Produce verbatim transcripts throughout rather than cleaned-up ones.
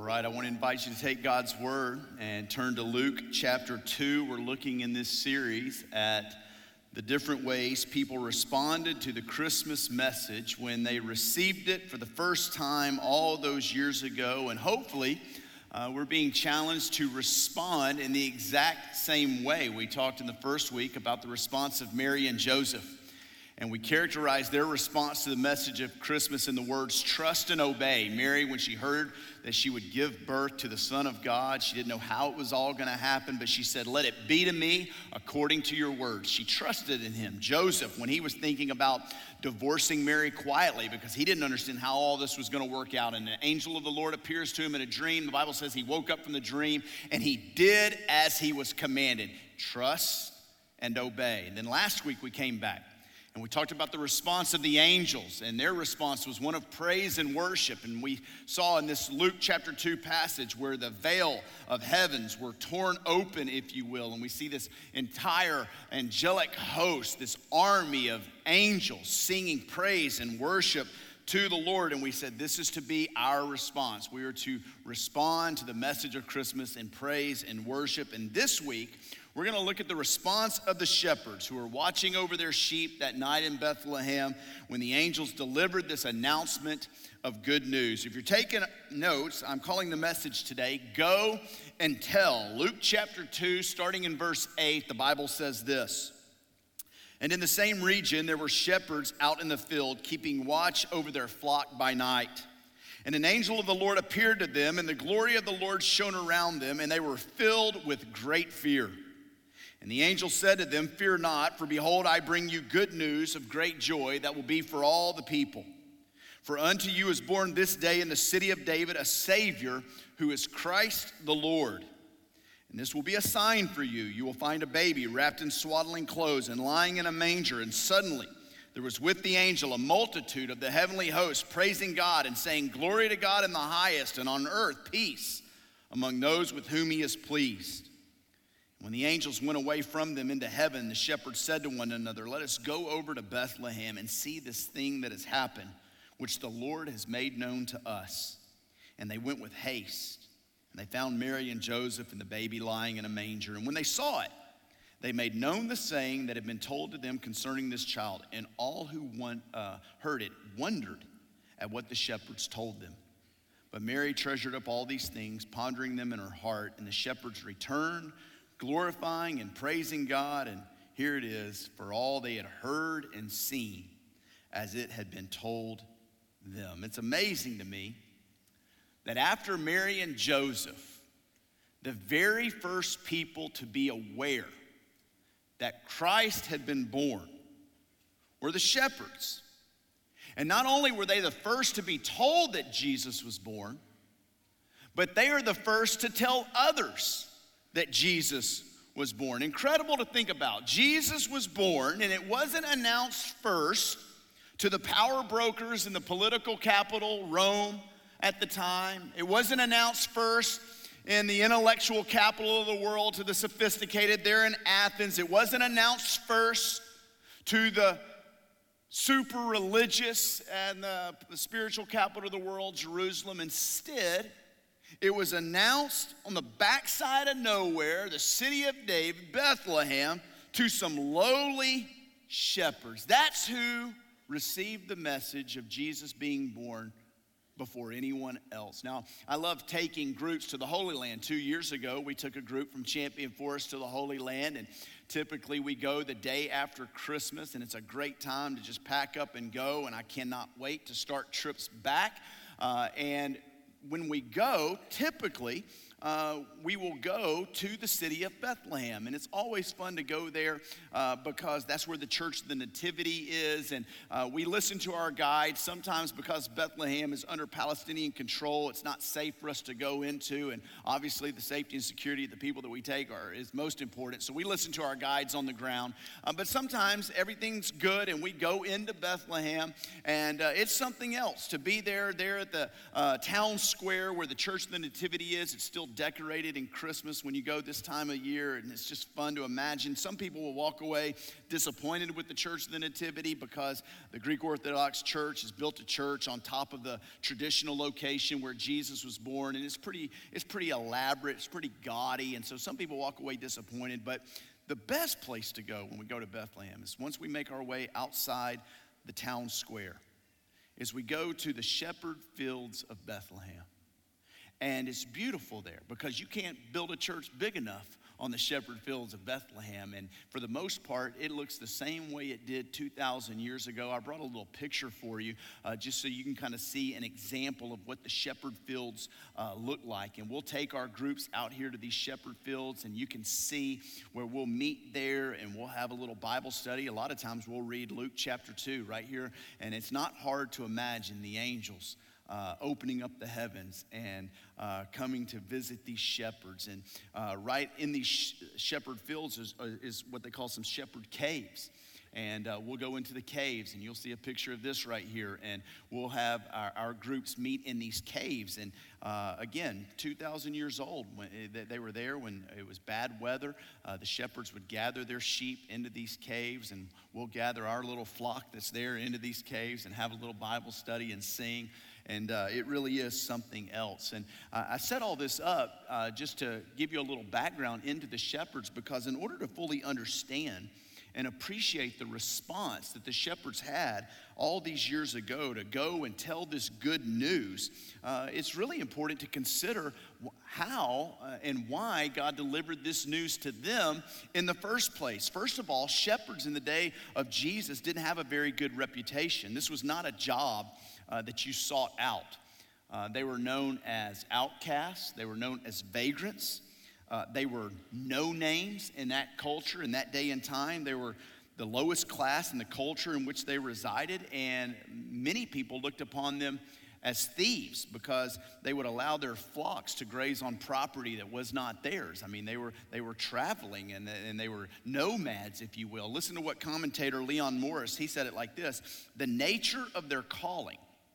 right, I want to invite you to take God's word and turn to Luke chapter two. We're looking in this series at the different ways people responded to the Christmas message when they received it for the first time all those years ago. And hopefully, uh, we're being challenged to respond in the exact same way. We talked in the first week about the response of Mary and Joseph. And we characterized their response to the message of Christmas in the words, trust and obey. Mary, when she heard that she would give birth to the Son of God, she didn't know how it was all going to happen, but she said, let it be to me according to your words. She trusted in him. Joseph, when he was thinking about divorcing Mary quietly because he didn't understand how all this was going to work out, and an angel of the Lord appears to him in a dream. The Bible says he woke up from the dream and he did as he was commanded. Trust and obey. And then last week we came back. And we talked about the response of the angels, and their response was one of praise and worship. And we saw in this Luke chapter two passage where the veil of heavens were torn open, if you will, and we see this entire angelic host, this army of angels singing praise and worship to the Lord. And we said this is to be our response. We are to respond to the message of Christmas in praise and worship. And this week, we're going to look at the response of the shepherds who were watching over their sheep that night in Bethlehem when the angels delivered this announcement of good news. If you're taking notes, I'm calling the message today, Go and Tell. Luke chapter two, starting in verse eight, the Bible says this. And in the same region, there were shepherds out in the field, keeping watch over their flock by night. And an angel of the Lord appeared to them, and the glory of the Lord shone around them, and they were filled with great fear. And the angel said to them, fear not, for behold, I bring you good news of great joy that will be for all the people. For unto you is born this day in the city of David a Savior, who is Christ the Lord. And this will be a sign for you. You will find a baby wrapped in swaddling clothes and lying in a manger. And suddenly there was with the angel a multitude of the heavenly host, praising God and saying, glory to God in the highest, and on earth peace among those with whom he is pleased. When the angels went away from them into heaven, the shepherds said to one another, let us go over to Bethlehem and see this thing that has happened, which the Lord has made known to us. And they went with haste, and they found Mary and Joseph and the baby lying in a manger. And when they saw it, they made known the saying that had been told to them concerning this child. And all who won, uh, heard it wondered at what the shepherds told them. But Mary treasured up all these things, pondering them in her heart. And the shepherds returned, glorifying and praising God, and here it is, for all they had heard and seen as it had been told them. It's amazing to me that after Mary and Joseph, the very first people to be aware that Christ had been born were the shepherds. And not only were they the first to be told that Jesus was born, but they are the first to tell others that Jesus was born. Incredible to think about. Jesus was born, and it wasn't announced first to the power brokers in the political capital, Rome, at the time. It wasn't announced first in the intellectual capital of the world to the sophisticated there in Athens. It wasn't announced first to the super religious and the, the spiritual capital of the world, Jerusalem. Instead, it was announced on the backside of nowhere, the city of David, Bethlehem, to some lowly shepherds. That's who received the message of Jesus being born before anyone else. Now, I love taking groups to the Holy Land. Two years ago, we took a group from Champion Forest to the Holy Land, and typically we go the day after Christmas, and it's a great time to just pack up and go, and I cannot wait to start trips back. Uh, and when we go, typically, uh, we will go to the city of Bethlehem. And it's always fun to go there uh, because that's where the Church of the Nativity is. And uh, we listen to our guide. Sometimes because Bethlehem is under Palestinian control, it's not safe for us to go into. And obviously the safety and security of the people that we take are is most important. So we listen to our guides on the ground. Uh, but sometimes everything's good and we go into Bethlehem. And uh, it's something else to be there, there at the uh, town square where the Church of the Nativity is. It's still decorated in Christmas when you go this time of year, and it's just fun to imagine. Some people will walk away disappointed with the Church of the Nativity because the Greek Orthodox Church has built a church on top of the traditional location where Jesus was born, and it's pretty, it's pretty elaborate, it's pretty gaudy, and so some people walk away disappointed. But the best place to go when we go to Bethlehem is once we make our way outside the town square, is we go to the shepherd fields of Bethlehem. And it's beautiful there because you can't build a church big enough on the shepherd fields of Bethlehem. And for the most part, it looks the same way it did two thousand years ago. I brought a little picture for you uh, just so you can kind of see an example of what the shepherd fields uh, look like. And we'll take our groups out here to these shepherd fields, and you can see where we'll meet there, and we'll have a little Bible study. A lot of times we'll read Luke chapter two right here, and it's not hard to imagine the angels Uh, opening up the heavens and uh, coming to visit these shepherds. And uh, right in these sh- shepherd fields is, uh, is what they call some shepherd caves. And uh, we'll go into the caves, and you'll see a picture of this right here. And we'll have our, our groups meet in these caves. And uh, again, two thousand years old, when they were there when it was bad weather. Uh, the shepherds would gather their sheep into these caves, and we'll gather our little flock that's there into these caves and have a little Bible study and sing. And uh, it really is something else. And uh, I set all this up uh, just to give you a little background into the shepherds, because in order to fully understand and appreciate the response that the shepherds had all these years ago to go and tell this good news, uh, it's really important to consider how uh, and why God delivered this news to them in the first place. First of all, shepherds in the day of Jesus didn't have a very good reputation. This was not a job Uh, that you sought out. Uh, they were known as outcasts. They were known as vagrants. Uh, they were no names in that culture, in that day and time. They were the lowest class in the culture in which they resided, and many people looked upon them as thieves because they would allow their flocks to graze on property that was not theirs. I mean, they were they were traveling and, and they were nomads, if you will. Listen to what commentator Leon Morris, he said it like this: the nature of their calling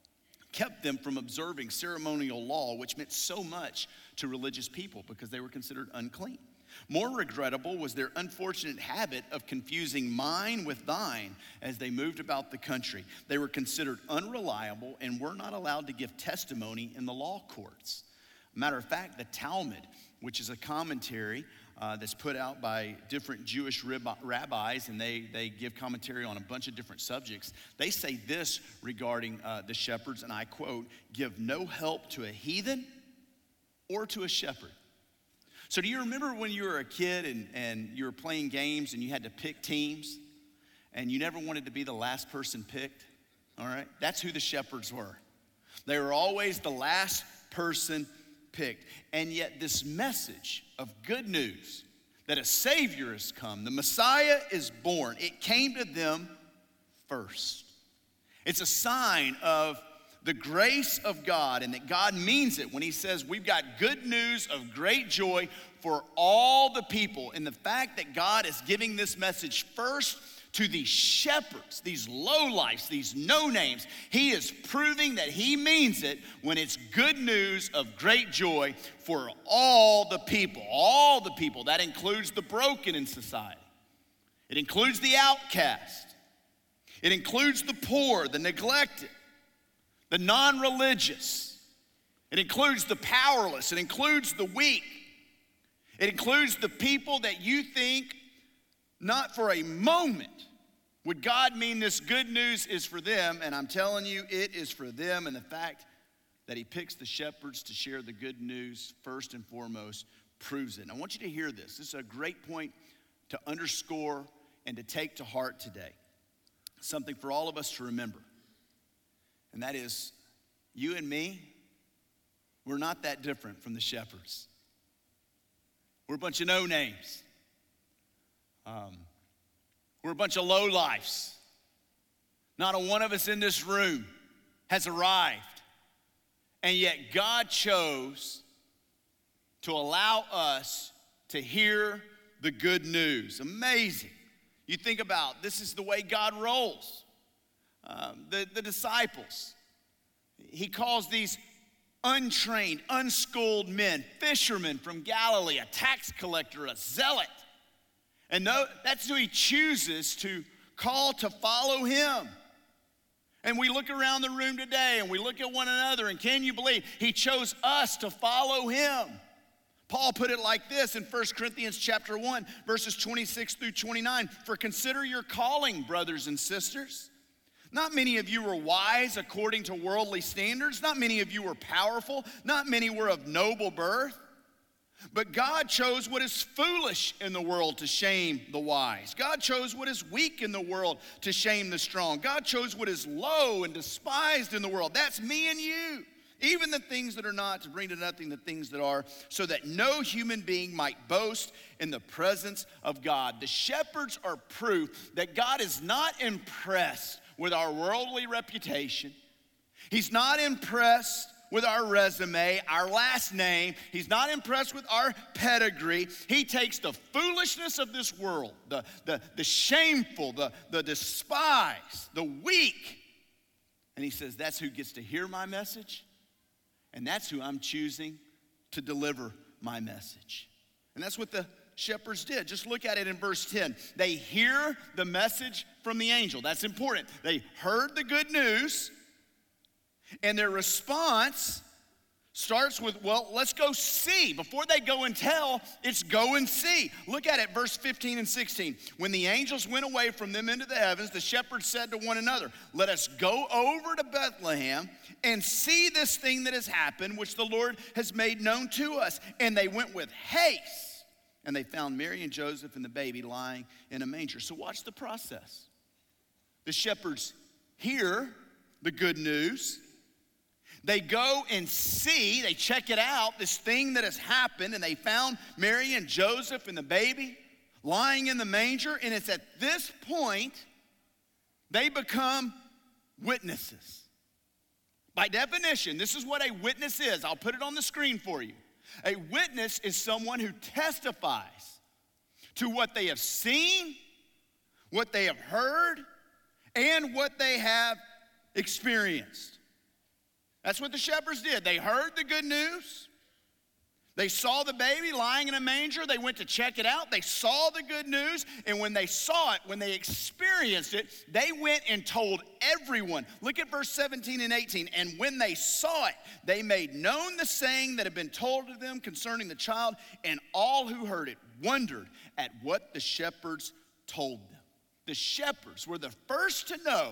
kept them from observing ceremonial law, which meant so much to religious people because they were considered unclean. More regrettable was their unfortunate habit of confusing mine with thine as they moved about the country. They were considered unreliable and were not allowed to give testimony in the law courts. Matter of fact, the Talmud, which is a commentary uh, that's put out by different Jewish rabbis, and they, they give commentary on a bunch of different subjects. They say this regarding uh, the shepherds, and I quote, "Give no help to a heathen or to a shepherd." So do you remember when you were a kid and, and you were playing games and you had to pick teams and you never wanted to be the last person picked? All right, that's who the shepherds were. They were always the last person picked. And yet this message of good news that a Savior has come, the Messiah is born, it came to them first. It's a sign of the grace of God, and that God means it when he says we've got good news of great joy for all the people. And the fact that God is giving this message first to these shepherds, these lowlifes, these no-names, he is proving that he means it when it's good news of great joy for all the people, all the people. That includes the broken in society. It includes the outcast. It includes the poor, the neglected, the non-religious. It includes the powerless. It includes the weak. It includes the people that you think not for a moment would God mean this good news is for them. And I'm telling you, it is for them. And the fact that he picks the shepherds to share the good news first and foremost proves it. And I want you to hear this. This is a great point to underscore and to take to heart today. Something for all of us to remember. And that is, you and me, we're not that different from the shepherds. We're a bunch of no-names. Um, we're a bunch of lowlifes. Not a one of us in this room has arrived. And yet God chose to allow us to hear the good news. Amazing. You think about, this is the way God rolls. Um, the, the disciples, he calls these untrained, unschooled men, fishermen from Galilee, a tax collector, a zealot. And no, that's who he chooses to call to follow him. And we look around the room today and we look at one another, and can you believe he chose us to follow him? Paul put it like this in First Corinthians chapter one, verses twenty-six through twenty-nine. For consider your calling, brothers and sisters. Not many of you were wise according to worldly standards. Not many of you were powerful. Not many were of noble birth. But God chose what is foolish in the world to shame the wise. God chose what is weak in the world to shame the strong. God chose what is low and despised in the world. That's me and you. Even the things that are not, to bring to nothing the things that are, so that no human being might boast in the presence of God. The shepherds are proof that God is not impressed with our worldly reputation. He's not impressed with our resume, our last name. He's not impressed with our pedigree. He takes the foolishness of this world, the, the, the shameful, the, the despised, the weak, and he says, that's who gets to hear my message, and that's who I'm choosing to deliver my message. And that's what the shepherds did. Just look at it in verse ten. They hear the message from the angel. That's important. They heard the good news, and their response starts with, well, let's go see. Before they go and tell, it's go and see. Look at it, verse fifteen and sixteen. When the angels went away from them into the heavens, the shepherds said to one another, let us go over to Bethlehem and see this thing that has happened, which the Lord has made known to us. And they went with haste, and they found Mary and Joseph and the baby lying in a manger. So watch the process. The shepherds hear the good news. They go and see, they check it out, this thing that has happened, and they found Mary and Joseph and the baby lying in the manger. And it's at this point they become witnesses. By definition, this is what a witness is. I'll put it on the screen for you. A witness is someone who testifies to what they have seen, what they have heard, and what they have experienced. That's what the shepherds did. They heard the good news. They saw the baby lying in a manger. They went to check it out. They saw the good news. And when they saw it, when they experienced it, they went and told everyone. Look at verse seventeen and eighteen. And when they saw it, they made known the saying that had been told to them concerning the child. And all who heard it wondered at what the shepherds told them. The shepherds were the first to know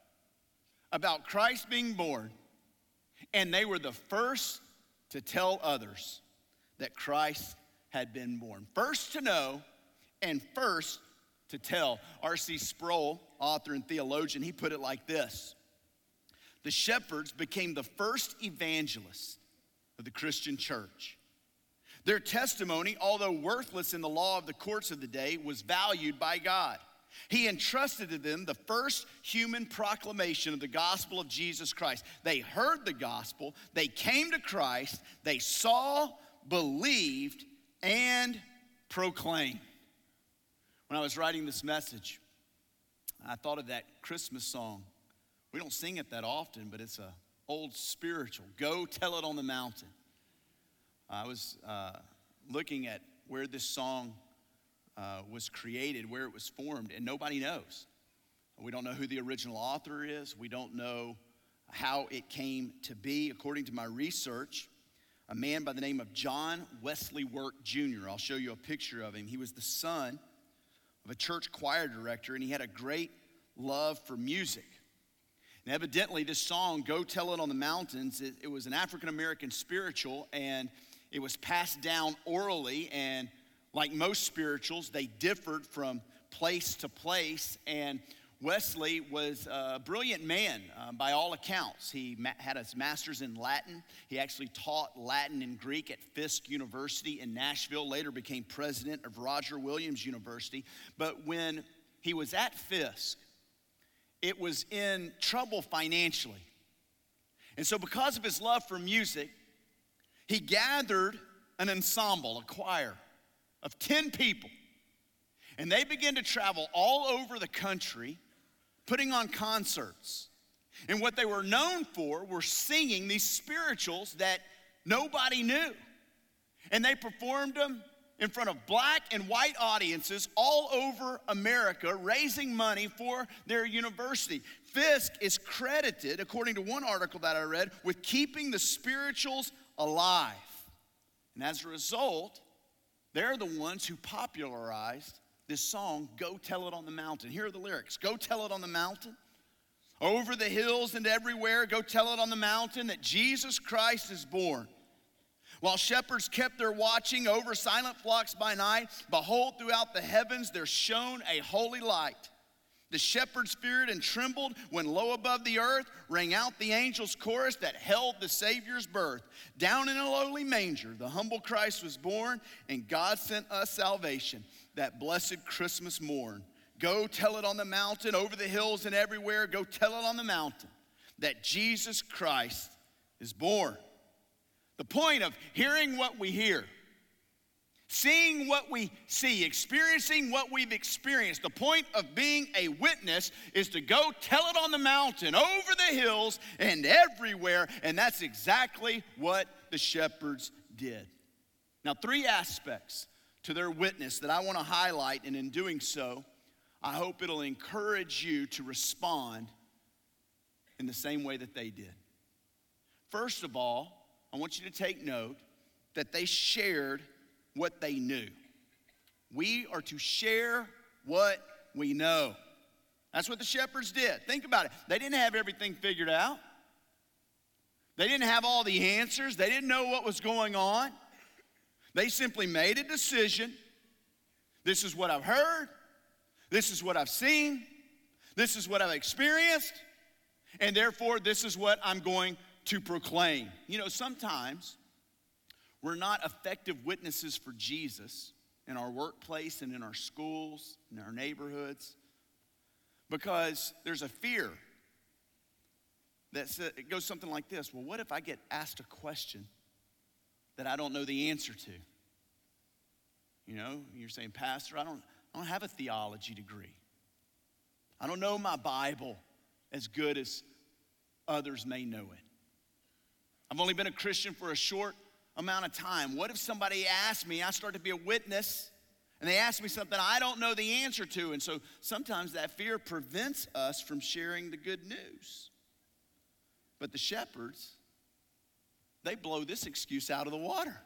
about Christ being born. And they were the first to tell others that Christ had been born. First to know and first to tell. R C Sproul, author and theologian, he put it like this. The shepherds became the first evangelists of the Christian church. Their testimony, although worthless in the law of the courts of the day, was valued by God. He entrusted to them the first human proclamation of the gospel of Jesus Christ. They heard the gospel, they came to Christ, they saw, believed, and proclaimed. When I was writing this message, I thought of that Christmas song. We don't sing it that often, but it's an old spiritual. Go tell it on the mountain. I was uh, looking at where this song Uh, was created, where it was formed, and nobody knows. We don't know who the original author is. We don't know how it came to be. According to my research, a man by the name of John Wesley Work Junior I'll show you a picture of him. He was the son of a church choir director, and he had a great love for music. And evidently, this song, Go Tell It on the Mountains, it, it was an African-American spiritual, and it was passed down orally, and like most spirituals, they differed from place to place, and Wesley was a brilliant man um, by all accounts. He ma- had his master's in Latin. He actually taught Latin and Greek at Fisk University in Nashville, later became president of Roger Williams University. But when he was at Fisk, it was in trouble financially. And so because of his love for music, he gathered an ensemble, a choir, of ten people. And they began to travel all over the country, putting on concerts. And what they were known for were singing these spirituals that nobody knew. And they performed them in front of black and white audiences all over America, raising money for their university. Fisk is credited, according to one article that I read, with keeping the spirituals alive. And as a result, they're the ones who popularized this song, Go Tell It on the Mountain. Here are the lyrics. Go tell it on the mountain, over the hills and everywhere. Go tell it on the mountain that Jesus Christ is born. While shepherds kept their watching over silent flocks by night, behold, throughout the heavens there shone a holy light. The shepherds feared and trembled when low above the earth rang out the angels' chorus that held the Savior's birth. Down in a lowly manger, the humble Christ was born, and God sent us salvation that blessed Christmas morn. Go tell it on the mountain, over the hills and everywhere. Go tell it on the mountain that Jesus Christ is born. The point of hearing what we hear, seeing what we see, experiencing what we've experienced, the point of being a witness is to go tell it on the mountain, over the hills, and everywhere. And that's exactly what the shepherds did. Now, three aspects to their witness that I want to highlight, and in doing so, I hope it'll encourage you to respond in the same way that they did. First of all, I want you to take note that they shared what they knew. We are to share what we know. That's what the shepherds did. Think about it. They didn't have everything figured out. They didn't have all the answers. They didn't know what was going on. They simply made a decision. This is what I've heard. This is what I've seen. This is what I've experienced. And therefore, this is what I'm going to proclaim. You know, sometimes we're not effective witnesses for Jesus in our workplace and in our schools, in our neighborhoods, because there's a fear that it goes something like this. Well, what if I get asked a question that I don't know the answer to? You know, you're saying, Pastor, I don't, I don't have a theology degree. I don't know my Bible as good as others may know it. I've only been a Christian for a short amount of time. What if somebody asked me, I start to be a witness, and they ask me something I don't know the answer to? And so sometimes that fear prevents us from sharing the good news. But the shepherds, they blow this excuse out of the water,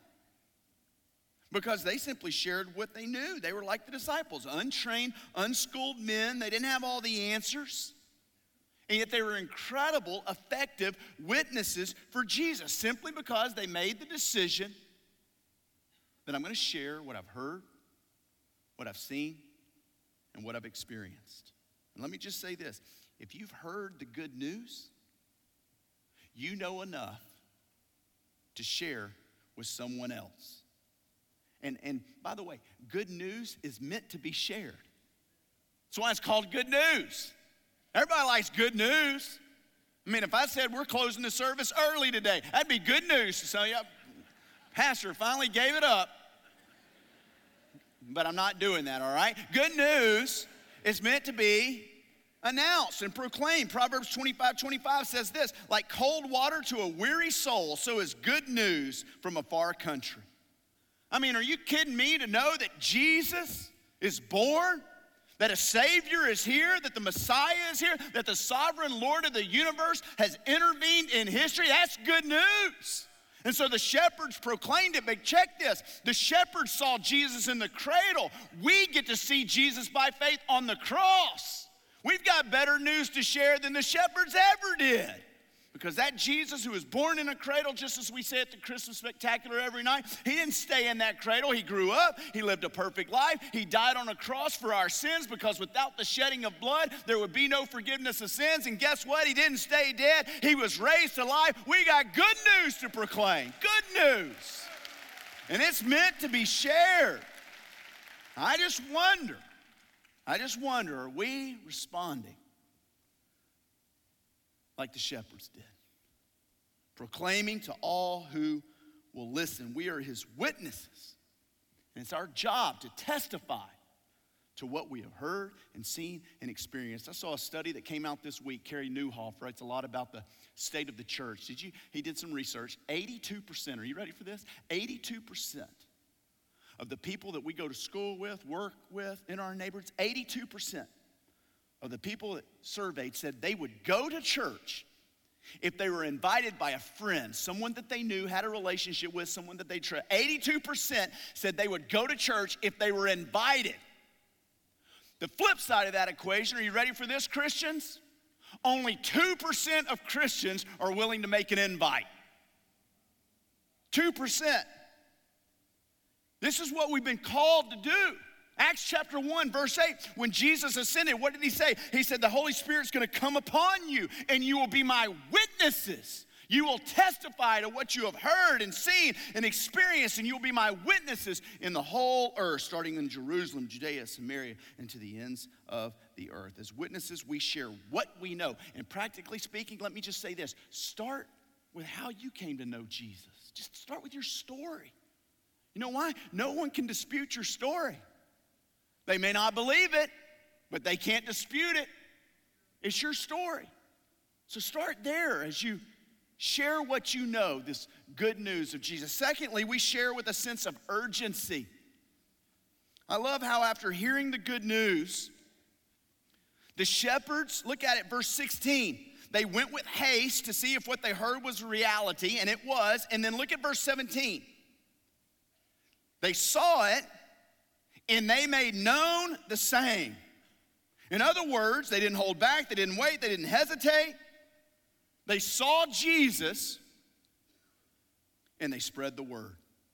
because they simply shared what they knew. They were like the disciples, untrained, unschooled men. They didn't have all the answers. And yet they were incredible, effective witnesses for Jesus, simply because they made the decision that I'm going to share what I've heard, what I've seen, and what I've experienced. And let me just say this. If you've heard the good news, you know enough to share with someone else. And, and by the way, good news is meant to be shared. That's why it's called good news. Everybody likes good news. I mean, if I said we're closing the service early today, that'd be good news to some of you. Pastor finally gave it up. But I'm not doing that, all right? Good news is meant to be announced and proclaimed. Proverbs twenty-five twenty-five says this, like cold water to a weary soul, so is good news from a far country. I mean, are you kidding me to know that Jesus is born? That a Savior is here, that the Messiah is here, that the sovereign Lord of the universe has intervened in history? That's good news. And so the shepherds proclaimed it, but check this. The shepherds saw Jesus in the cradle. We get to see Jesus by faith on the cross. We've got better news to share than the shepherds ever did. Because that Jesus who was born in a cradle, just as we say at the Christmas Spectacular every night, he didn't stay in that cradle. He grew up. He lived a perfect life. He died on a cross for our sins, because without the shedding of blood, there would be no forgiveness of sins. And guess what? He didn't stay dead. He was raised to life. We got good news to proclaim. Good news. And it's meant to be shared. I just wonder, I just wonder, are we responding like the shepherds did, proclaiming to all who will listen? We are his witnesses, and it's our job to testify to what we have heard and seen and experienced. I saw a study that came out this week. Kerry Newhoff writes a lot about the state of the church. Did you? He did some research. eighty-two percent, are you ready for this? eighty-two percent of the people that we go to school with, work with, in our neighborhoods, eighty-two percent of the people that surveyed said they would go to church if they were invited by a friend, someone that they knew, had a relationship with, someone that they trust. eighty-two percent said they would go to church if they were invited. The flip side of that equation, are you ready for this, Christians? Only two percent of Christians are willing to make an invite. two percent. This is what we've been called to do. Acts chapter one, verse eight, when Jesus ascended, what did he say? He said, the Holy Spirit's gonna come upon you and you will be my witnesses. You will testify to what you have heard and seen and experienced, and you'll be my witnesses in the whole earth, starting in Jerusalem, Judea, Samaria, and to the ends of the earth. As witnesses, we share what we know. And practically speaking, let me just say this. Start with how you came to know Jesus. Just start with your story. You know why? No one can dispute your story. They may not believe it, but they can't dispute it. It's your story. So start there as you share what you know, this good news of Jesus. Secondly, we share with a sense of urgency. I love how after hearing the good news, the shepherds, look at it, verse sixteen. They went with haste to see if what they heard was reality, and it was. And then look at verse seventeen. They saw it, and they made known the same. In other words, they didn't hold back, they didn't wait, they didn't hesitate. They saw Jesus, and they spread the word.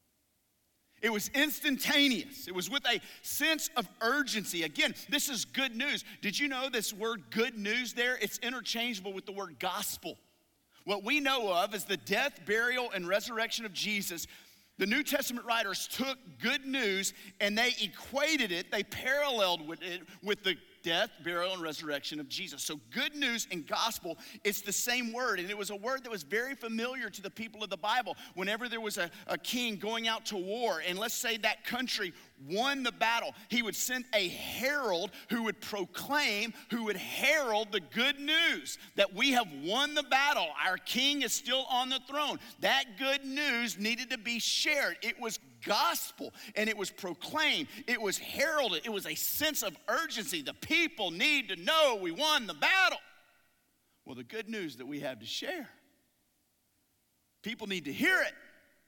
It was instantaneous. It was with a sense of urgency. Again, this is good news. Did you know this word good news there? It's interchangeable with the word gospel. What we know of is the death, burial, and resurrection of Jesus. The New Testament writers took good news and they equated it, they paralleled with it with the death, burial, and resurrection of Jesus. So good news and gospel, it's the same word. And it was a word that was very familiar to the people of the Bible. Whenever there was a, a king going out to war, and let's say that country won the battle, he would send a herald who would proclaim, who would herald the good news that we have won the battle. Our king is still on the throne. That good news needed to be shared. It was gospel, and it was proclaimed. It was heralded. It was a sense of urgency. The people need to know we won the battle. Well, the good news that we have to share, people need to hear it,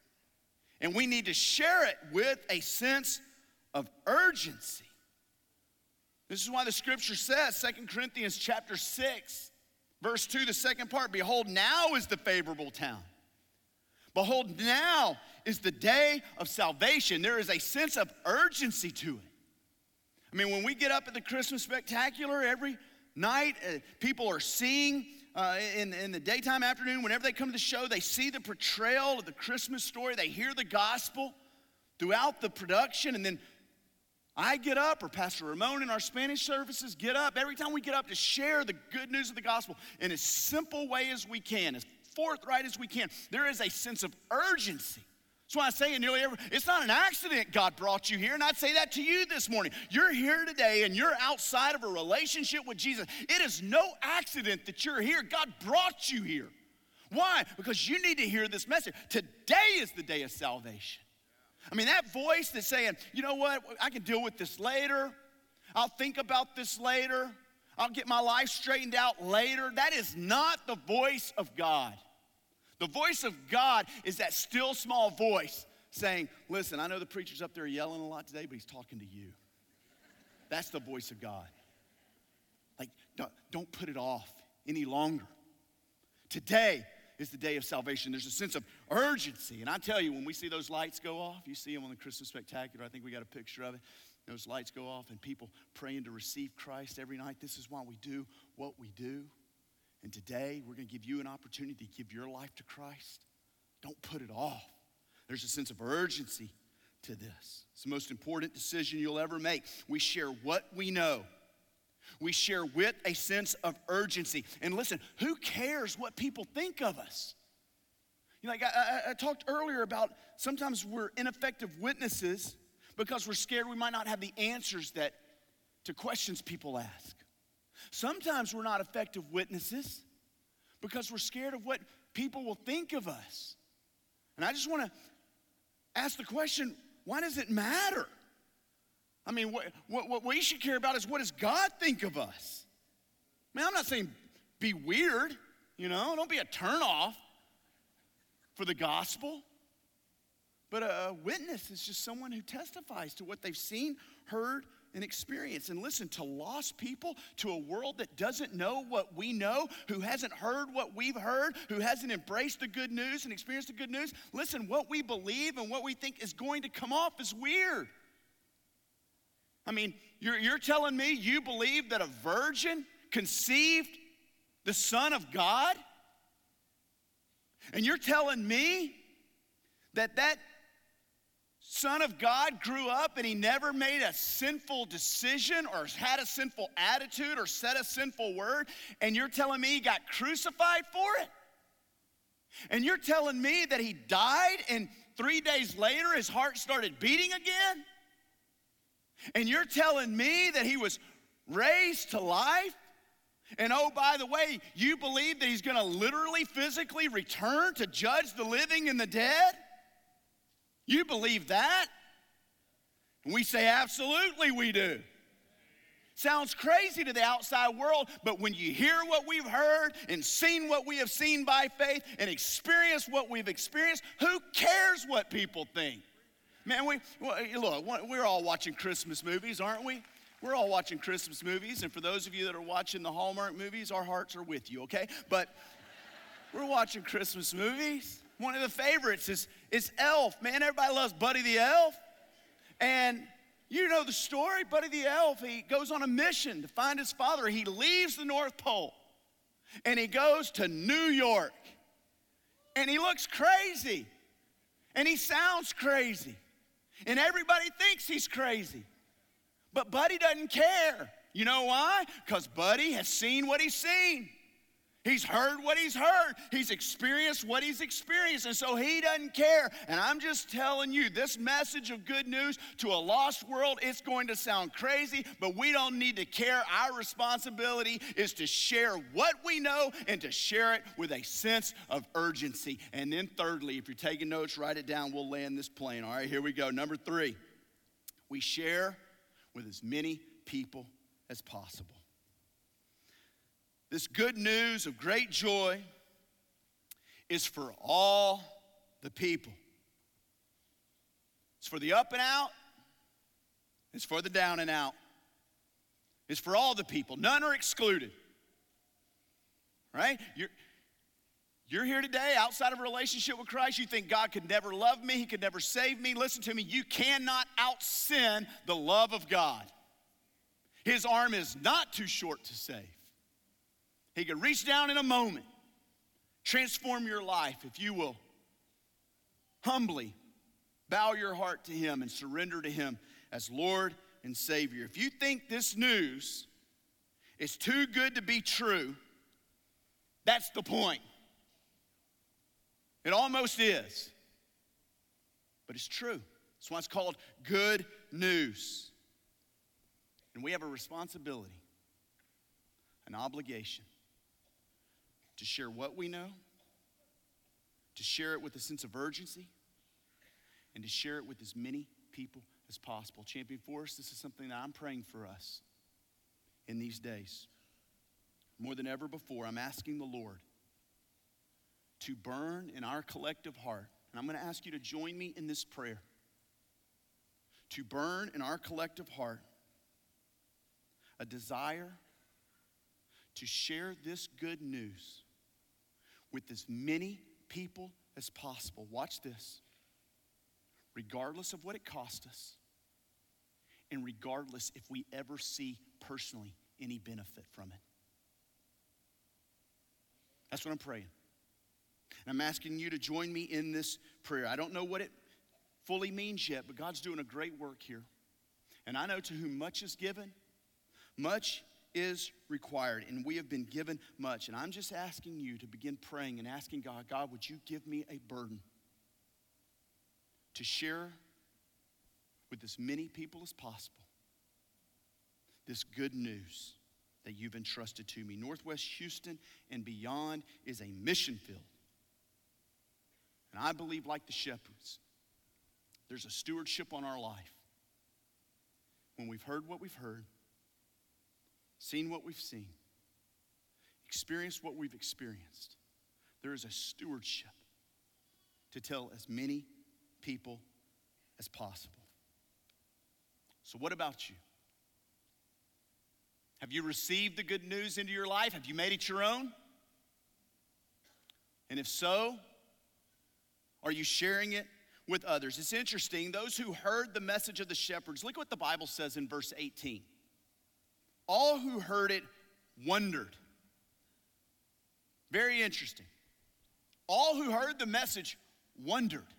and we need to share it with a sense of urgency. This is why the scripture says, Second Corinthians chapter six, verse two, the second part, behold, now is the favorable time. Behold, now is the day of salvation. There is a sense of urgency to it. I mean, when we get up at the Christmas Spectacular every night, uh, people are seeing uh, in, in the daytime, afternoon, whenever they come to the show, they see the portrayal of the Christmas story. They hear the gospel throughout the production. And then I get up, or Pastor Ramon in our Spanish services get up, every time we get up to share the good news of the gospel in as simple way as we can, as forthright as we can. There is a sense of urgency. That's why I say it nearly every, it's not an accident God brought you here, and I'd say that to you this morning. You're here today, and you're outside of a relationship with Jesus. It is no accident that you're here. God brought you here. Why? Because you need to hear this message. Today is the day of salvation. I mean, that voice that's saying, you know what, I can deal with this later. I'll think about this later. I'll get my life straightened out later. That is not the voice of God. The voice of God is that still small voice saying, listen, I know the preacher's up there yelling a lot today, but he's talking to you. That's the voice of God. Like, don't, don't put it off any longer. Today is the day of salvation. There's a sense of urgency. And I tell you, when we see those lights go off, you see them on the Christmas Spectacular. I think we got a picture of it. Those lights go off and people praying to receive Christ every night. This is why we do what we do. And today, we're going to give you an opportunity to give your life to Christ. Don't put it off. There's a sense of urgency to this. It's the most important decision you'll ever make. We share what we know. We share with a sense of urgency. And listen, who cares what people think of us? You know, like I, I, I talked earlier about sometimes we're ineffective witnesses because we're scared we might not have the answers that to questions people ask. Sometimes we're not effective witnesses because we're scared of what people will think of us. And I just want to ask the question, why does it matter? I mean, what, what, what we should care about is, what does God think of us? I mean, I'm not saying be weird, you know, don't be a turnoff for the gospel. But a witness is just someone who testifies to what they've seen, heard, and experienced. And listen, to lost people, to a world that doesn't know what we know, who hasn't heard what we've heard, who hasn't embraced the good news and experienced the good news, listen, what we believe and what we think is going to come off is weird. I mean, you're, you're telling me you believe that a virgin conceived the Son of God? And you're telling me that that Son of God grew up and he never made a sinful decision or had a sinful attitude or said a sinful word, and you're telling me he got crucified for it? And you're telling me that he died and three days later his heart started beating again? And you're telling me that he was raised to life? And oh, by the way, you believe that he's going to literally, physically return to judge the living and the dead? You believe that? And we say, absolutely we do. Sounds crazy to the outside world, but when you hear what we've heard and seen what we have seen by faith and experienced what we've experienced, who cares what people think? Man, we well, look, we're all watching Christmas movies, aren't we? We're all watching Christmas movies, and for those of you that are watching the Hallmark movies, our hearts are with you, okay? But we're watching Christmas movies. One of the favorites is, is Elf. Man, everybody loves Buddy the Elf. And you know the story. Buddy the Elf, he goes on a mission to find his father. He leaves the North Pole, and he goes to New York. And he looks crazy, and he sounds crazy, and everybody thinks he's crazy. But Buddy doesn't care. You know why? Because Buddy has seen what he's seen. He's heard what he's heard. He's experienced what he's experienced. And so he doesn't care. And I'm just telling you, this message of good news to a lost world, it's going to sound crazy, but we don't need to care. Our responsibility is to share what we know and to share it with a sense of urgency. And then thirdly, if you're taking notes, write it down. We'll land this plane. All right, here we go. Number three, we share with as many people as possible. This good news of great joy is for all the people. It's for the up and out. It's for the down and out. It's for all the people. None are excluded. Right? You're, you're here today outside of a relationship with Christ. You think God could never love me. He could never save me. Listen to me. You cannot out-sin the love of God. His arm is not too short to save. He can reach down in a moment, transform your life if you will humbly bow your heart to him and surrender to him as Lord and Savior. If you think this news is too good to be true, that's the point. It almost is, but it's true. That's why it's called good news. And we have a responsibility, an obligation to share what we know, to share it with a sense of urgency, and to share it with as many people as possible. Champion Forest, this is something that I'm praying for us in these days. More than ever before, I'm asking the Lord to burn in our collective heart, and I'm going to ask you to join me in this prayer, to burn in our collective heart a desire to share this good news with as many people as possible. Watch this. Regardless of what it cost us, and regardless if we ever see personally any benefit from it. That's what I'm praying. And I'm asking you to join me in this prayer. I don't know what it fully means yet, but God's doing a great work here. And I know to whom much is given, much is required, and we have been given much. And I'm just asking you to begin praying and asking God, God, would you give me a burden to share with as many people as possible this good news that you've entrusted to me. Northwest Houston and beyond is a mission field. And I believe, like the shepherds, there's a stewardship on our life. When we've heard what we've heard, seen what we've seen, experienced what we've experienced, there is a stewardship to tell as many people as possible. So what about you? Have you received the good news into your life? Have you made it your own? And if so, are you sharing it with others? It's interesting, those who heard the message of the shepherds, look what the Bible says in verse eighteen. All who heard it wondered. Very interesting. All who heard the message wondered.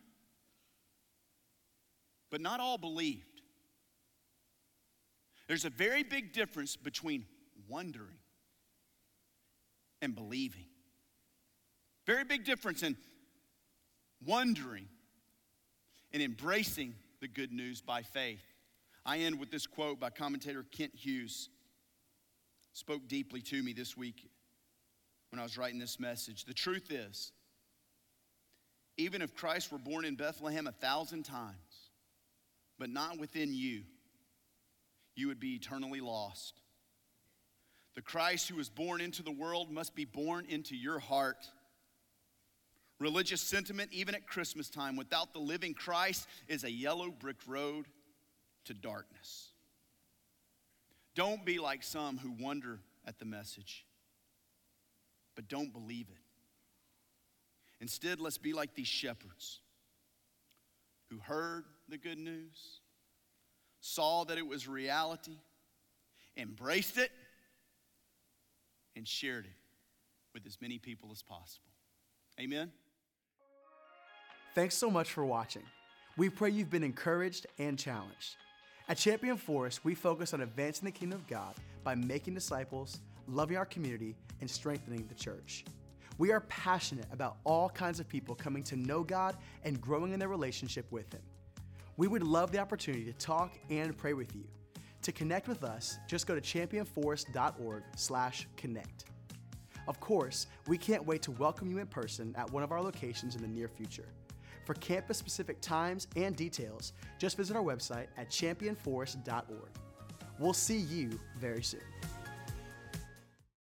But not all believed. There's a very big difference between wondering and believing. Very big difference in wondering and embracing the good news by faith. I end with this quote by commentator Kent Hughes. Spoke deeply to me this week when I was writing this message. The truth is, even if Christ were born in Bethlehem a thousand times, but not within you, you would be eternally lost. The Christ who was born into the world must be born into your heart. Religious sentiment, even at Christmas time, without the living Christ, is a yellow brick road to darkness. Don't be like some who wonder at the message, but don't believe it. Instead, let's be like these shepherds who heard the good news, saw that it was reality, embraced it, and shared it with as many people as possible. Amen? Thanks so much for watching. We pray you've been encouraged and challenged. At Champion Forest, we focus on advancing the kingdom of God by making disciples, loving our community, and strengthening the church. We are passionate about all kinds of people coming to know God and growing in their relationship with Him. We would love the opportunity to talk and pray with you. To connect with us, just go to champion forest dot org slash connect. Of course, we can't wait to welcome you in person at one of our locations in the near future. For campus-specific times and details, just visit our website at champion forest dot org. We'll see you very soon.